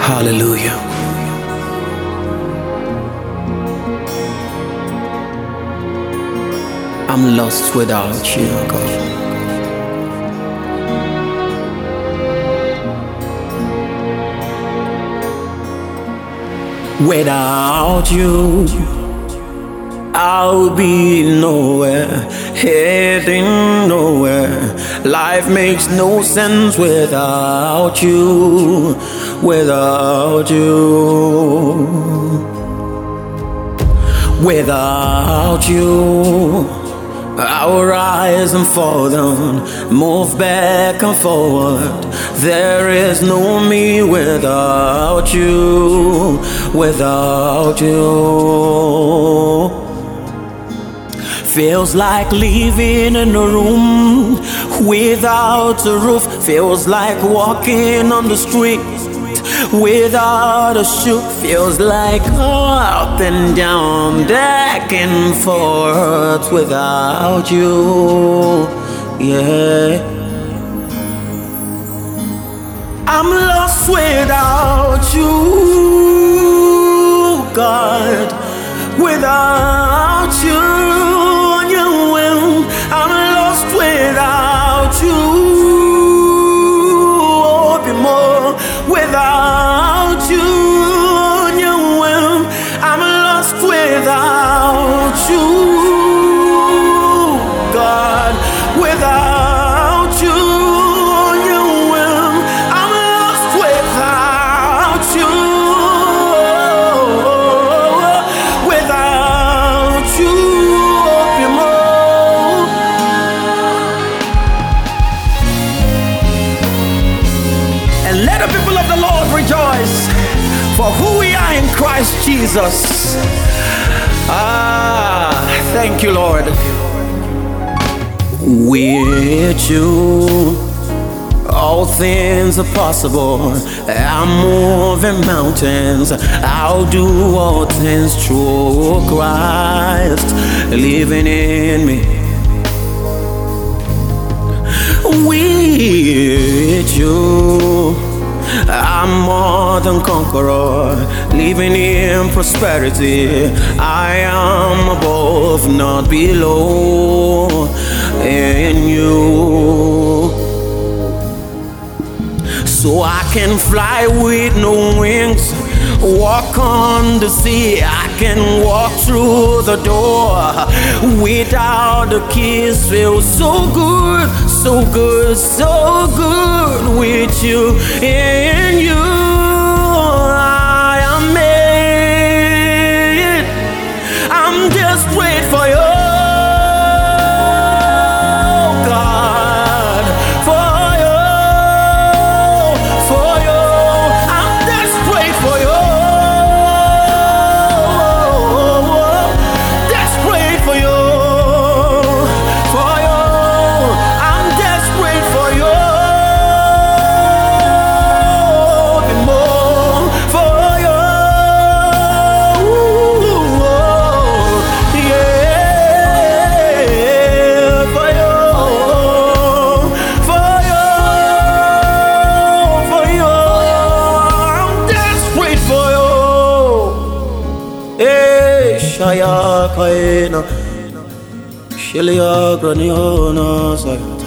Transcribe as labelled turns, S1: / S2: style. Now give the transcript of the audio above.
S1: Hallelujah. I'm lost without you, God. Without you, I'll be nowhere, heading nowhere. Life makes no sense without you, without you. Without you, I'll rise and fall down, move back and forward. There is no me without you, without you. Feels like living in a room without a roof. Feels like walking on the street without a shoe. Feels like up and down, back and forth without you. Yeah, I'm lost without you, God. Without you, I'm lost without you. Oh, be more without you. I'm lost without you, God. Without you, I'm lost without you. Without you, be more. And let the people of the Lord rejoice for who we are in Christ Jesus. Thank you, Lord. With you, all things are possible. I'm moving mountains. I'll do all things through Christ living in me. With you, I'm more than conqueror, living in prosperity. I am above, not below, in you. So I can fly with no wings, walk on the sea. I can walk through the door without the keys. Feels so good, so good, so good with you. In you I am made. I'm desperate for you, God, for you, for you. I'm desperate for you, desperate for you, for you. I'm desperate for you, be more for you. Yeah, for you, for you, for you. I'm desperate for you. Hey, Shaya Kaina, Shelia Graniona.